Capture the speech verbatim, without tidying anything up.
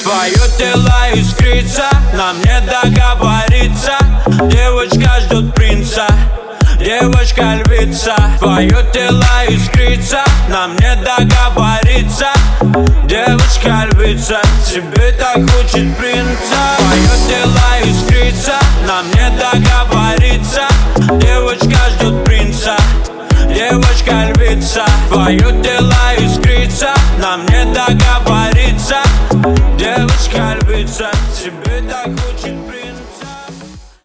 Твое тело искрится, нам не договориться. Девочка ждет принца, девочка львица. Твое тело искрится, нам не договориться. Девочка львица, тебе так хочет принца. Твое тело искрится, нам не договориться. Девочка ждет принца, девочка львица. Твое тело искрится, нам не договориться.